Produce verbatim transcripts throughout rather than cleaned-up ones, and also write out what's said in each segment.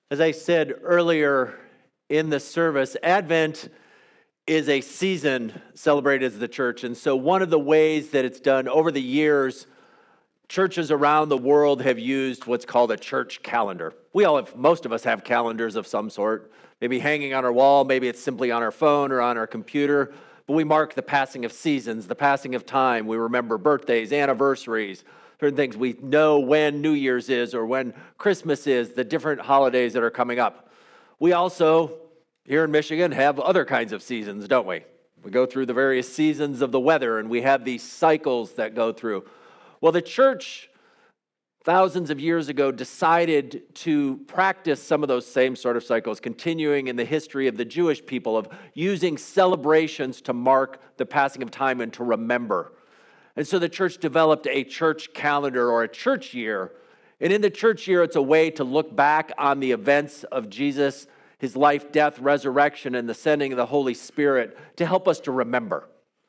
As I said earlier in the service, Advent is a season celebrated as the church. And so one of the ways that it's done over the years, churches around the world have used what's called a church calendar. We all have, most of us have calendars of some sort, maybe hanging on our wall, maybe it's simply on our phone or on our computer. But we mark the passing of seasons, the passing of time. We remember birthdays, anniversaries, certain things. We know when New Year's is or when Christmas is, the different holidays that are coming up. We also, here in Michigan, have other kinds of seasons, don't we? We go through the various seasons of the weather, and we have these cycles that go through. Well, the church, thousands of years ago, decided to practice some of those same sort of cycles, continuing in the history of the Jewish people of using celebrations to mark the passing of time and to remember. And so the church developed a church calendar or a church year. And in the church year, it's a way to look back on the events of Jesus, his life, death, resurrection, and the sending of the Holy Spirit to help us to remember.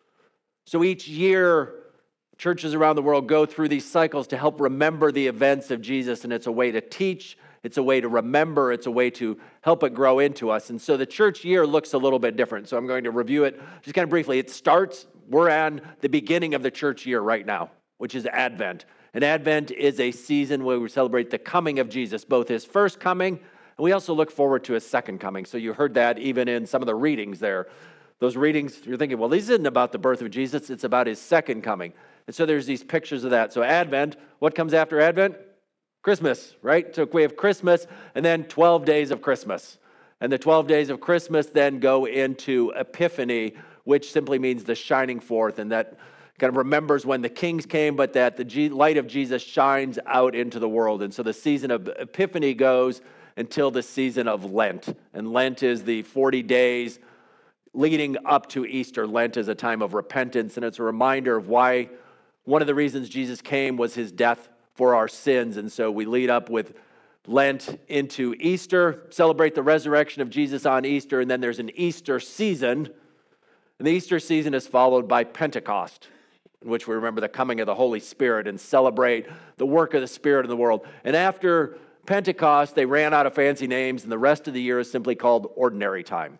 So each year, churches around the world go through these cycles to help remember the events of Jesus, and it's a way to teach, it's a way to remember, it's a way to help it grow into us. And so the church year looks a little bit different. So I'm going to review it just kind of briefly. It starts, we're on the beginning of the church year right now, which is Advent. And Advent is a season where we celebrate the coming of Jesus, both his first coming, and we also look forward to his second coming. So you heard that even in some of the readings there. Those readings, you're thinking, well, this isn't about the birth of Jesus, it's about his second coming. And so there's these pictures of that. So Advent, what comes after Advent? Christmas, right? So we have Christmas and then twelve days of Christmas. And the twelve days of Christmas then go into Epiphany, which simply means the shining forth. And that kind of remembers when the kings came, but that the light of Jesus shines out into the world. And so the season of Epiphany goes until the season of Lent. And Lent is the forty days leading up to Easter. Lent is a time of repentance, and it's a reminder of why one of the reasons Jesus came was his death for our sins. And so we lead up with Lent into Easter, celebrate the resurrection of Jesus on Easter, and then there's an Easter season. And the Easter season is followed by Pentecost, in which we remember the coming of the Holy Spirit and celebrate the work of the Spirit in the world. And after Pentecost, they ran out of fancy names, and the rest of the year is simply called ordinary time.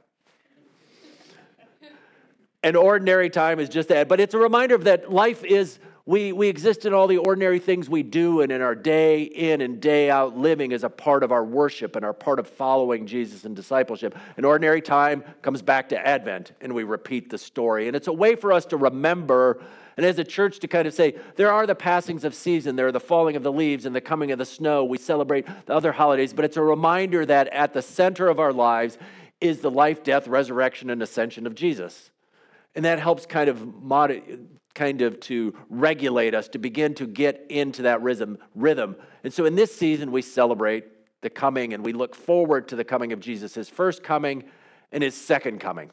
And ordinary time is just that. But it's a reminder of that life is, we, we exist in all the ordinary things we do, and in our day in and day out living is a part of our worship and our part of following Jesus and discipleship. And ordinary time comes back to Advent, and we repeat the story. And it's a way for us to remember, and as a church to kind of say, there are the passings of season, there are the falling of the leaves and the coming of the snow. We celebrate the other holidays, but it's a reminder that at the center of our lives is the life, death, resurrection, and ascension of Jesus. And that helps kind of mod- kind of to regulate us, to begin to get into that rhythm. rhythm. And so in this season, we celebrate the coming, and we look forward to the coming of Jesus, his first coming and his second coming.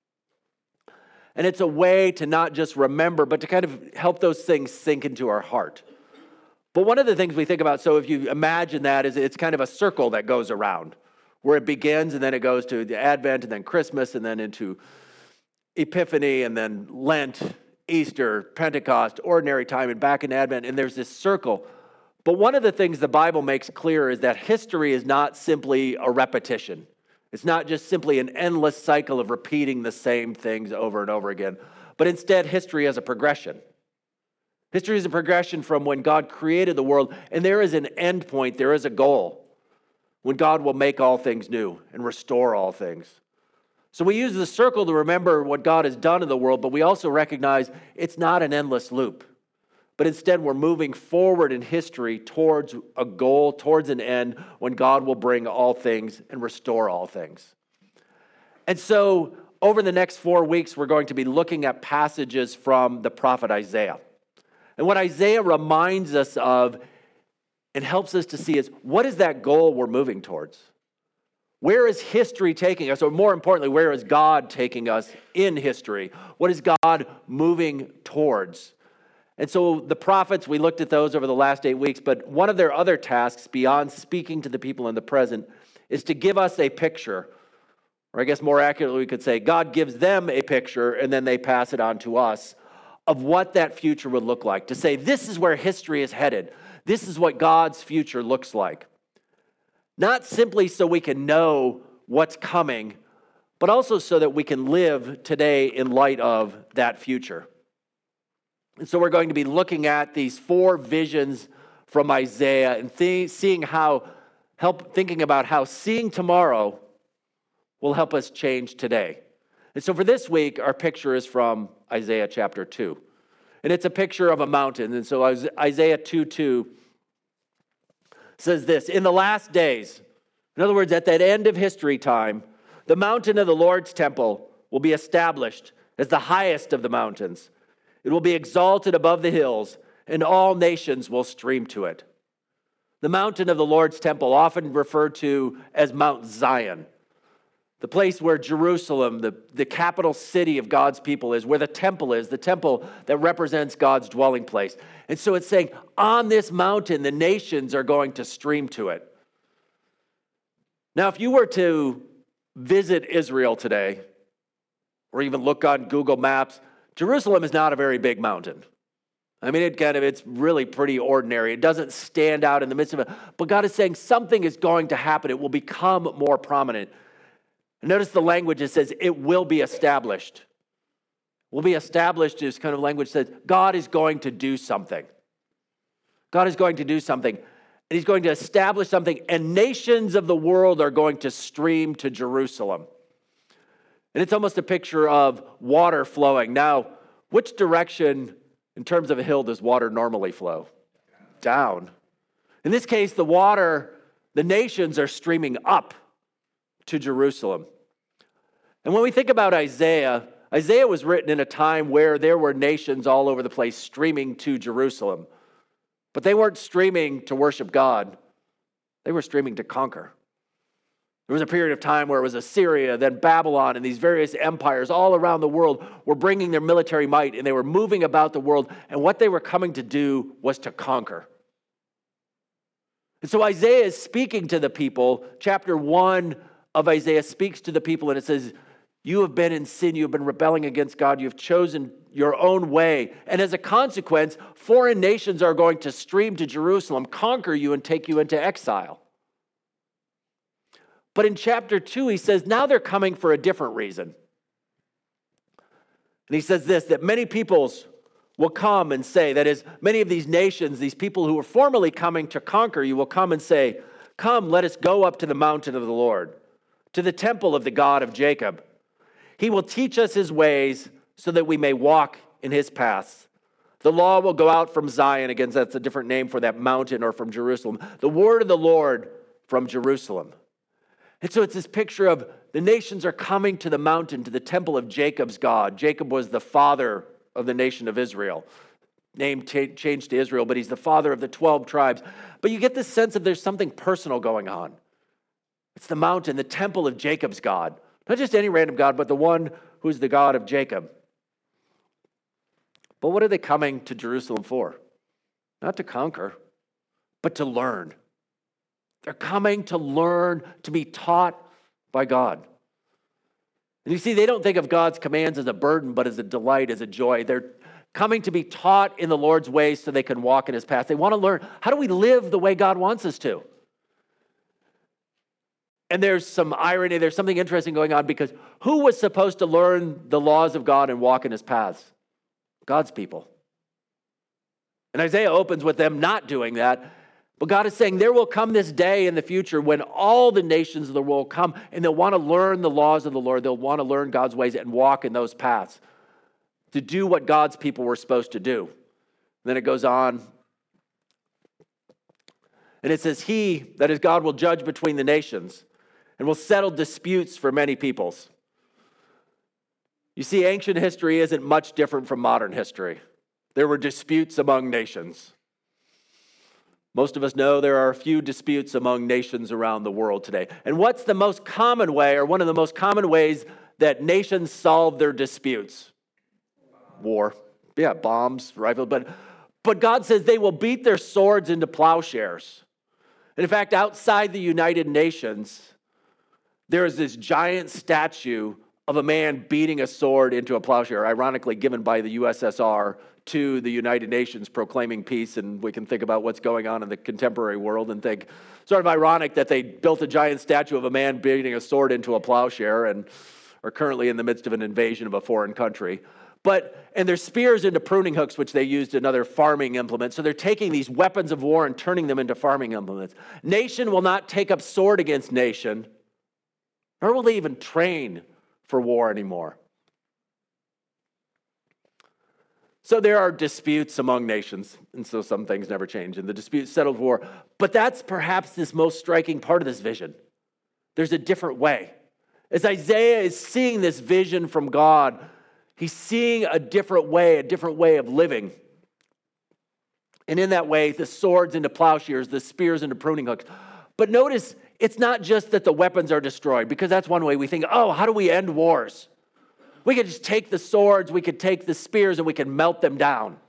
And it's a way to not just remember, but to kind of help those things sink into our heart. But one of the things we think about, so if you imagine that, is it's kind of a circle that goes around, where it begins, and then it goes to the Advent, and then Christmas, and then into Epiphany, and then Lent, Easter, Pentecost, ordinary time, and back in Advent, and there's this circle. But one of the things the Bible makes clear is that history is not simply a repetition. It's not just simply an endless cycle of repeating the same things over and over again, but instead history has a progression. History is a progression from when God created the world, and there is an end point, there is a goal, when God will make all things new and restore all things. So we use the circle to remember what God has done in the world, but we also recognize it's not an endless loop. But instead, we're moving forward in history towards a goal, towards an end, when God will bring all things and restore all things. And so over the next four weeks, we're going to be looking at passages from the prophet Isaiah. And what Isaiah reminds us of and helps us to see is, what is that goal we're moving towards? Where is history taking us? Or more importantly, where is God taking us in history? What is God moving towards? And so the prophets, we looked at those over the last eight weeks, but one of their other tasks beyond speaking to the people in the present is to give us a picture, or I guess more accurately we could say, God gives them a picture and then they pass it on to us of what that future would look like. To say, this is where history is headed. This is what God's future looks like. not simply so we can know what's coming, but also so that we can live today in light of that future. And so we're going to be looking at these four visions from Isaiah and th- seeing how, help thinking about how seeing tomorrow will help us change today. And so for this week, our picture is from Isaiah chapter two. And it's a picture of a mountain. And so Isaiah two two says this, in the last days, in other words, at that end of history time, the mountain of the Lord's temple will be established as the highest of the mountains. It will be exalted above the hills, and all nations will stream to it. The mountain of the Lord's temple, often referred to as Mount Zion, the place where Jerusalem, the, the capital city of God's people is, where the temple is, the temple that represents God's dwelling place. And so it's saying, on this mountain, the nations are going to stream to it. Now, if you were to visit Israel today, or even look on Google Maps, Jerusalem is not a very big mountain. I mean, it kind of, it's really pretty ordinary. It doesn't stand out in the midst of it. But God is saying something is going to happen. It will become more prominent. And notice the language, it says, it will be established. Will be established is kind of language that says God is going to do something. God is going to do something. And he's going to establish something. And nations of the world are going to stream to Jerusalem. And it's almost a picture of water flowing. Now, which direction in terms of a hill does water normally flow? Down. In this case, the water, the nations are streaming up to Jerusalem. And when we think about Isaiah, Isaiah was written in a time where there were nations all over the place streaming to Jerusalem. But they weren't streaming to worship God. They were streaming to conquer. There was a period of time where it was Assyria, then Babylon, and these various empires all around the world were bringing their military might, and they were moving about the world, and what they were coming to do was to conquer. And so Isaiah is speaking to the people. Chapter one of Isaiah speaks to the people, and it says, you have been in sin, you have been rebelling against God, you have chosen your own way, and as a consequence, foreign nations are going to stream to Jerusalem, conquer you, and take you into exile. But in chapter two, he says, now they're coming for a different reason. And he says this, that many peoples will come and say, that is, many of these nations, these people who were formerly coming to conquer you will come and say, come, let us go up to the mountain of the Lord, to the temple of the God of Jacob. He will teach us his ways so that we may walk in his paths. The law will go out from Zion. Again, that's a different name for that mountain, or from Jerusalem. The word of the Lord from Jerusalem. And so it's this picture of the nations are coming to the mountain, to the temple of Jacob's God. Jacob was the father of the nation of Israel. Name t- changed to Israel, but he's the father of the twelve tribes. But you get this sense of there's something personal going on. It's the mountain, the temple of Jacob's God. Not just any random God, but the one who's the God of Jacob. But what are they coming to Jerusalem for? Not to conquer, but to learn. They're coming to learn, to be taught by God. And you see, they don't think of God's commands as a burden, but as a delight, as a joy. They're coming to be taught in the Lord's ways so they can walk in his path. They want to learn, how do we live the way God wants us to? And there's some irony, there's something interesting going on, because who was supposed to learn the laws of God and walk in his paths? God's people. And Isaiah opens with them not doing that. But God is saying there will come this day in the future when all the nations of the world come and they'll want to learn the laws of the Lord. They'll want to learn God's ways and walk in those paths to do what God's people were supposed to do. And then it goes on. And it says, he, that is God, will judge between the nations and will settle disputes for many peoples. You see, ancient history isn't much different from modern history. There were disputes among nations. Most of us know there are a few disputes among nations around the world today. And what's the most common way, or one of the most common ways that nations solve their disputes? War. Yeah, bombs, rifles. But, but God says they will beat their swords into plowshares. And in fact, outside the United Nations, there is this giant statue of a man beating a sword into a plowshare, ironically given by the U S S R to the United Nations proclaiming peace, and we can think about what's going on in the contemporary world and think, sort of ironic that they built a giant statue of a man beating a sword into a plowshare and are currently in the midst of an invasion of a foreign country. But, and there's spears into pruning hooks, which they used another farming implement. So they're taking these weapons of war and turning them into farming implements. Nation will not take up sword against nation, nor will they even train for war anymore. So there are disputes among nations, and so some things never change, and the dispute settled war. But that's perhaps this most striking part of this vision. There's a different way. As Isaiah is seeing this vision from God, he's seeing a different way, a different way of living. And in that way, the swords into plowshares, the spears into pruning hooks. But notice, it's not just that the weapons are destroyed, because that's one way we think, oh, how do we end wars? We could just take the swords, we could take the spears, and we could melt them down.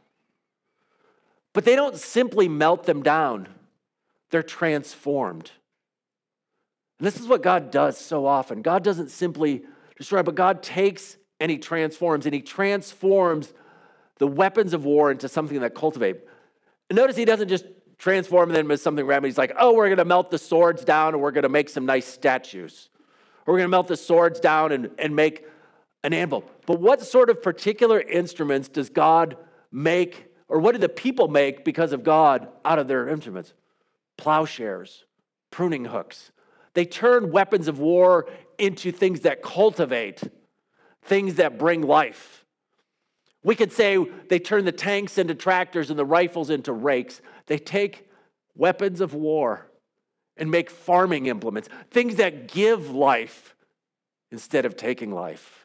But they don't simply melt them down. They're transformed. And this is what God does so often. God doesn't simply destroy, but God takes and he transforms, and he transforms the weapons of war into something that cultivate. And notice he doesn't just transform them into something random. He's like, oh, we're going to melt the swords down and we're going to make some nice statues. Or we're going to melt the swords down and, and make an anvil. But what sort of particular instruments does God make, or what do the people make because of God out of their instruments? Plowshares, pruning hooks. They turn weapons of war into things that cultivate, things that bring life. We could say they turn the tanks into tractors and the rifles into rakes. They take weapons of war and make farming implements, things that give life instead of taking life.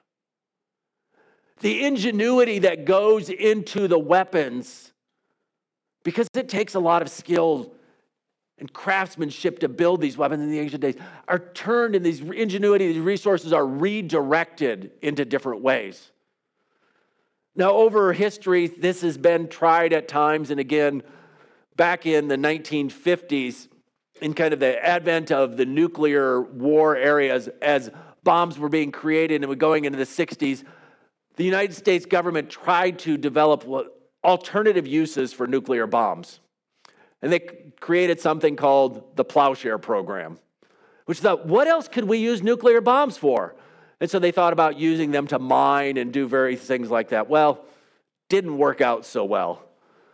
The ingenuity that goes into the weapons, because it takes a lot of skill and craftsmanship to build these weapons in the ancient days, are turned, and these ingenuity, these resources are redirected into different ways. Now, over history, this has been tried at times, and again, back in the nineteen fifties, in kind of the advent of the nuclear war areas, as bombs were being created and were going into the sixties, the United States government tried to develop alternative uses for nuclear bombs. And they created something called the Plowshare Program, which thought, what else could we use nuclear bombs for? And so they thought about using them to mine and do various things like that. Well, didn't work out so well.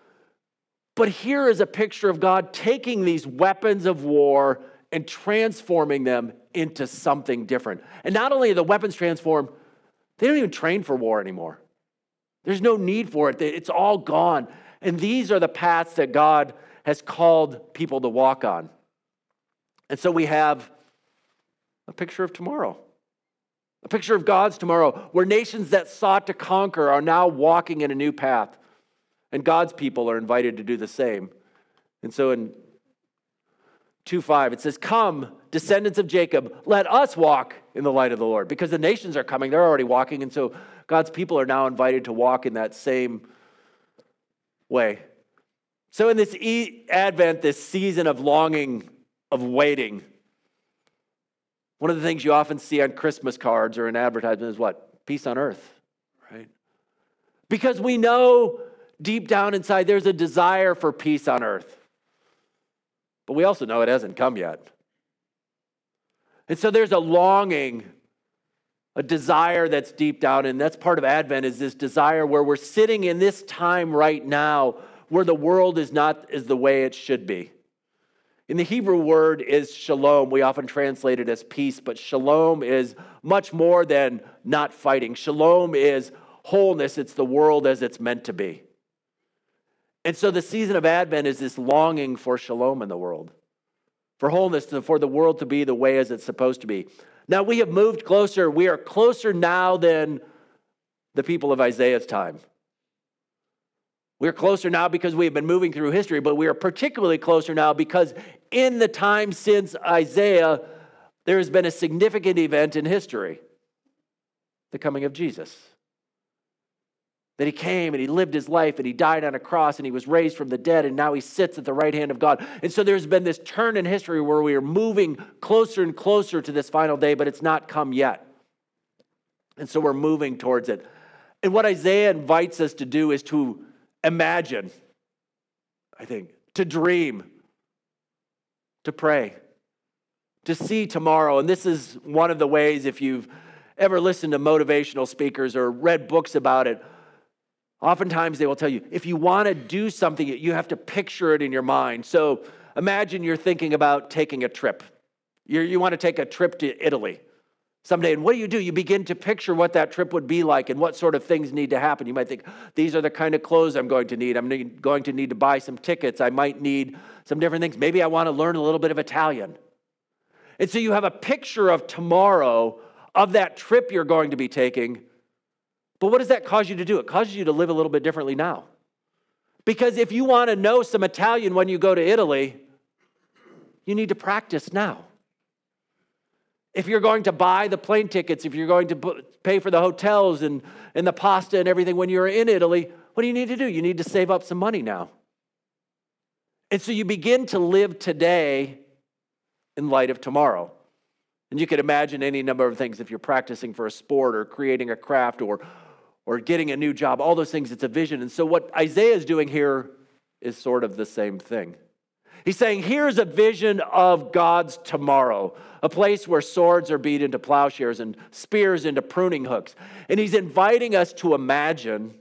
But here is a picture of God taking these weapons of war and transforming them into something different. And not only are the weapons transformed, they don't even train for war anymore. There's no need for it. It's all gone. And these are the paths that God has called people to walk on. And so we have a picture of tomorrow. A picture of God's tomorrow, where nations that sought to conquer are now walking in a new path. And God's people are invited to do the same. And so in two five, it says, come, descendants of Jacob, let us walk in the light of the Lord. Because the nations are coming, they're already walking. And so God's people are now invited to walk in that same way. So in this e- Advent, this season of longing, of waiting, one of the things you often see on Christmas cards or in advertisements is what? Peace on earth, right? Because we know deep down inside there's a desire for peace on earth. But we also know it hasn't come yet. And so there's a longing, a desire that's deep down, and that's part of Advent, is this desire where we're sitting in this time right now where the world is not is the way it should be. In the Hebrew word is shalom. We often translate it as peace, but shalom is much more than not fighting. Shalom is wholeness. It's the world as it's meant to be. And so the season of Advent is this longing for shalom in the world, for wholeness, for the world to be the way as it's supposed to be. Now we have moved closer. We are closer now than the people of Isaiah's time. We're closer now because we have been moving through history, but we are particularly closer now because in the time since Isaiah, there has been a significant event in history, the coming of Jesus. That he came and he lived his life and he died on a cross and he was raised from the dead and now he sits at the right hand of God. And so there's been this turn in history where we are moving closer and closer to this final day, but it's not come yet. And so we're moving towards it. And what Isaiah invites us to do is to imagine, I think, to dream, to pray, to see tomorrow. And this is one of the ways, if you've ever listened to motivational speakers or read books about it, oftentimes they will tell you, if you want to do something, you have to picture it in your mind. So imagine you're thinking about taking a trip. You're, you want to take a trip to Italy someday. And what do you do? You begin to picture what that trip would be like and what sort of things need to happen. You might think, these are the kind of clothes I'm going to need. I'm need, going to need to buy some tickets. I might need some different things. Maybe I want to learn a little bit of Italian. And so you have a picture of tomorrow, of that trip you're going to be taking. But what does that cause you to do? It causes you to live a little bit differently now. Because if you want to know some Italian when you go to Italy, you need to practice now. If you're going to buy the plane tickets, if you're going to pay for the hotels and, and the pasta and everything when you're in Italy, what do you need to do? You need to save up some money now. And so you begin to live today in light of tomorrow. And you can imagine any number of things if you're practicing for a sport or creating a craft or, or getting a new job, all those things, it's a vision. And so what Isaiah is doing here is sort of the same thing. He's saying, here's a vision of God's tomorrow, a place where swords are beat into plowshares and spears into pruning hooks. And he's inviting us to imagine,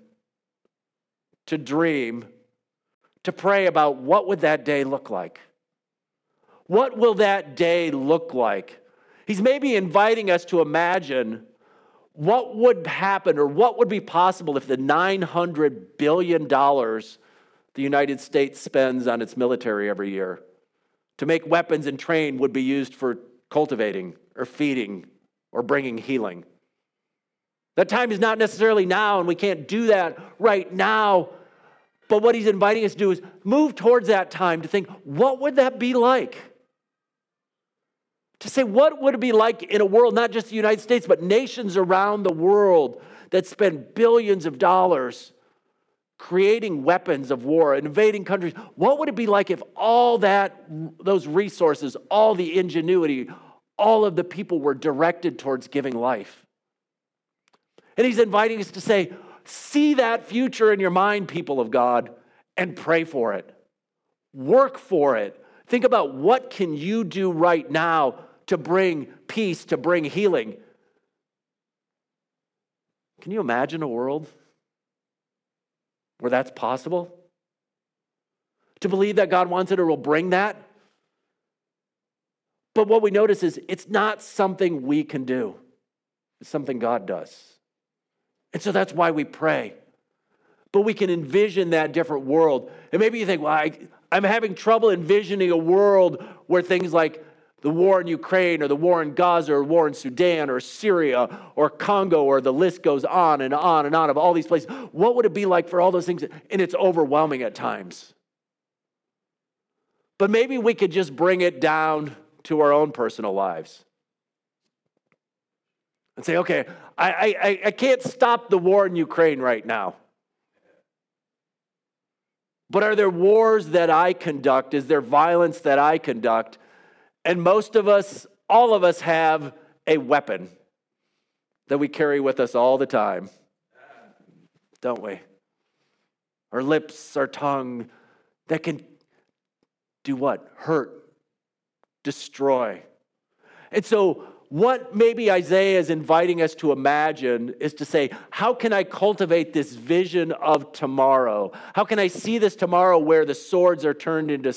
to dream, to pray about what would that day look like? What will that day look like? He's maybe inviting us to imagine what would happen or what would be possible if the nine hundred billion dollars the United States spends on its military every year to make weapons and train would be used for cultivating or feeding or bringing healing. That time is not necessarily now, and we can't do that right now. But what he's inviting us to do is move towards that time to think, what would that be like? To say, what would it be like in a world, not just the United States, but nations around the world that spend billions of dollars creating weapons of war, invading countries? What would it be like if all that, those resources, all the ingenuity, all of the people were directed towards giving life? And he's inviting us to say, see that future in your mind, people of God, and pray for it. Work for it. Think about what can you do right now to bring peace, to bring healing. Can you imagine a world where that's possible? To believe that God wants it or will bring that? But what we notice is it's not something we can do. It's something God does. And so that's why we pray. But we can envision that different world. And maybe you think, well, I, I'm having trouble envisioning a world where things like the war in Ukraine or the war in Gaza or war in Sudan or Syria or Congo, or the list goes on and on and on of all these places. What would it be like for all those things? And it's overwhelming at times. But maybe we could just bring it down to our own personal lives and say, okay, I, I, I can't stop the war in Ukraine right now. But are there wars that I conduct? Is there violence that I conduct? And most of us, all of us have a weapon that we carry with us all the time, don't we? Our lips, our tongue, that can do what? Hurt, destroy. And so what maybe Isaiah is inviting us to imagine is to say, how can I cultivate this vision of tomorrow? How can I see this tomorrow where the swords are turned into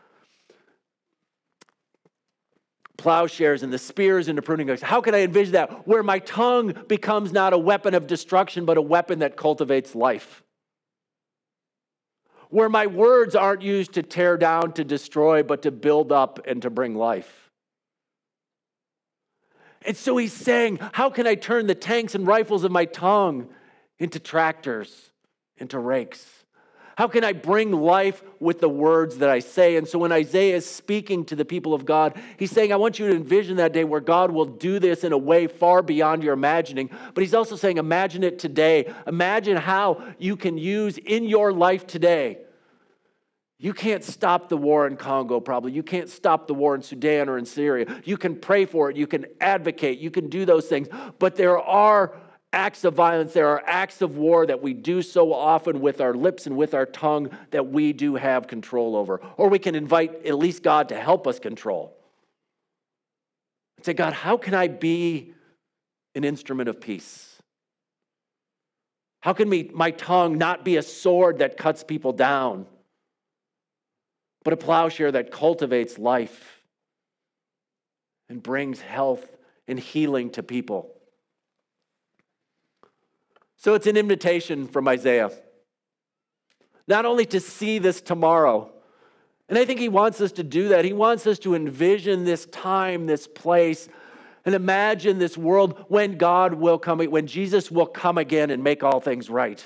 plowshares and the spears into pruning hooks? How can I envision that where my tongue becomes not a weapon of destruction, but a weapon that cultivates life? Where my words aren't used to tear down, to destroy, but to build up and to bring life. And so he's saying, how can I turn the tanks and rifles of my tongue into tractors, into rakes? How can I bring life with the words that I say? And so when Isaiah is speaking to the people of God, he's saying, I want you to envision that day where God will do this in a way far beyond your imagining. But he's also saying, imagine it today. Imagine how you can use in your life today. You can't stop the war in Congo, probably. You can't stop the war in Sudan or in Syria. You can pray for it. You can advocate. You can do those things. But there are acts of violence. There are acts of war that we do so often with our lips and with our tongue that we do have control over. Or we can invite at least God to help us control. And say, God, how can I be an instrument of peace? How can me, my tongue not be a sword that cuts people down, but a plowshare that cultivates life and brings health and healing to people? So it's an invitation from Isaiah, not only to see this tomorrow, and I think he wants us to do that. He wants us to envision this time, this place, and imagine this world when God will come, when Jesus will come again and make all things right.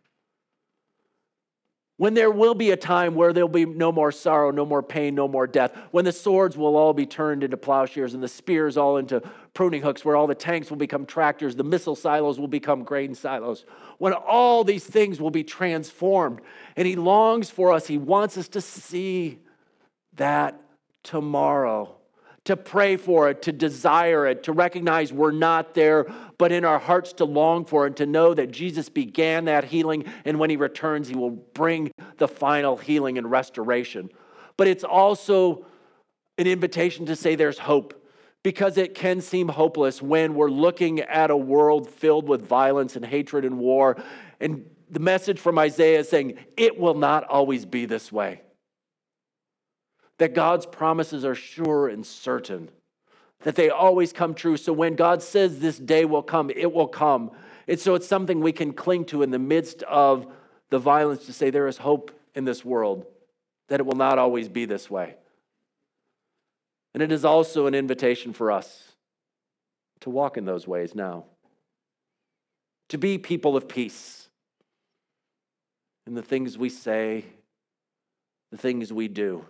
When there will be a time where there'll be no more sorrow, no more pain, no more death. When the swords will all be turned into plowshares and the spears all into pruning hooks, where all the tanks will become tractors, the missile silos will become grain silos. When all these things will be transformed. And he longs for us, he wants us to see that tomorrow, to pray for it, to desire it, to recognize we're not there, but in our hearts to long for it, to know that Jesus began that healing, and when he returns, he will bring the final healing and restoration. But it's also an invitation to say there's hope, because it can seem hopeless when we're looking at a world filled with violence and hatred and war. And the message from Isaiah is saying, it will not always be this way. That God's promises are sure and certain, that they always come true. So when God says this day will come, it will come. And so it's something we can cling to in the midst of the violence, to say there is hope in this world, that it will not always be this way. And it is also an invitation for us to walk in those ways now, to be people of peace in the things we say, the things we do.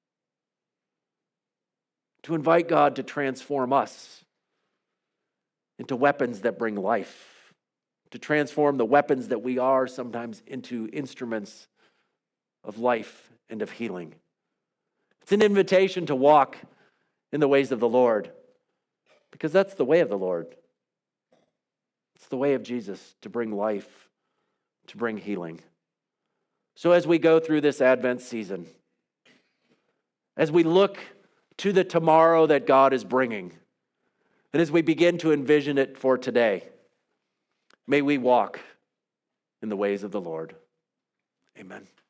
To invite God to transform us into weapons that bring life, to transform the weapons that we are sometimes into instruments of life and of healing. It's an invitation to walk in the ways of the Lord, because that's the way of the Lord. It's the way of Jesus, to bring life, to bring healing. So as we go through this Advent season, as we look to the tomorrow that God is bringing, and as we begin to envision it for today, may we walk in the ways of the Lord. Amen.